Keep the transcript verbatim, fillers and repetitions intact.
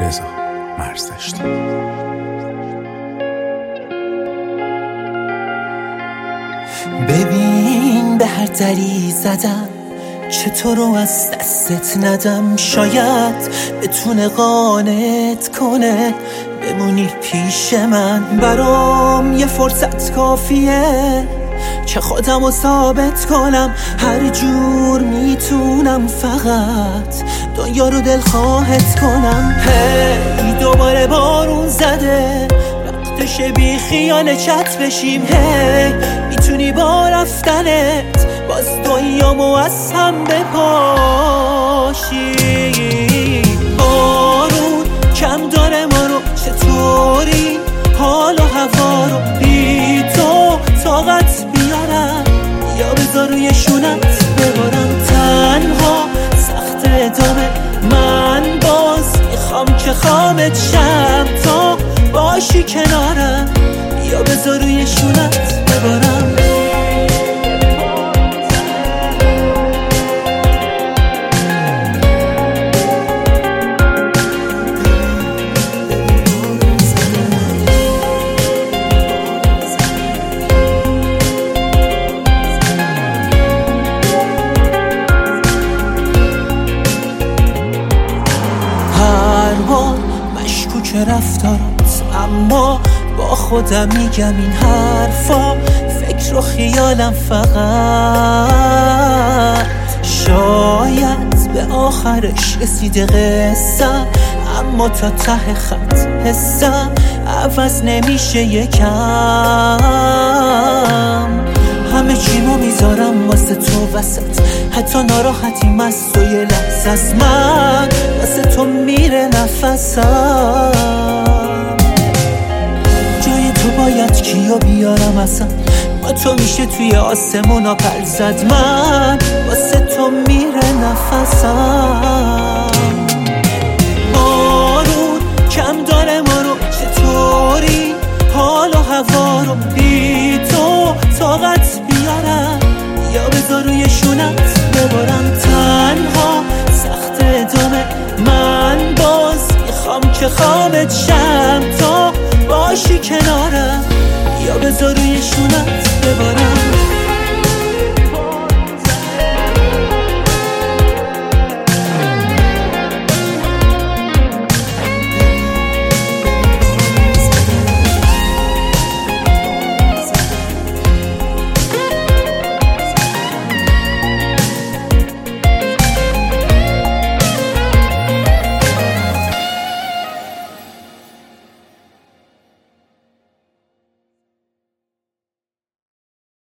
رضا مرزداشتی. ببین به هر دری زدم چطور رو از دستت ندم، شاید بتونه قانعت کنه بمونی پیش من. برام یه فرصت کافیه که خودم رو ثابت کنم، هر جور میتونم فقط دنیا رو دلخواهت کنم. هی دوباره بارون زده، وقتشه بی خیانت بشیم. هی میتونی با رفتنت باز دنیامو از هم بپاشی. بارون کم داره ما رو، چطوری حال و هوا رو بی تو طاقت بیارم یا بذار روی شونت ببارم. تنها سخت ادامه، من باز میخوام که خوابت شم تا باشی کنارم یا بذار روی شونت ببارم. مشکوک رفتارات، اما با خودم میگم این حرفا فکر و خیالم فقط. شاید به آخرش رسیده قصم، اما تا ته خط حسم عوض نمیشه یکم. همه چیمو میذارم واسه تو وسط، حتی ناراحتیم از تو یه لحظه از من واسه تو میره نفسم. جای تو باید کیو بیارم اصلا، با تو میشه توی آسمونا پر زد. من واسه تو میره نفسم. بارون کم داره ما رو، چطوری حال و هوا رو بی تو طاقت بیارم یا بذار روی شونت ببارم. تنها سخت ادامه، من باز میخوام که خوابت شم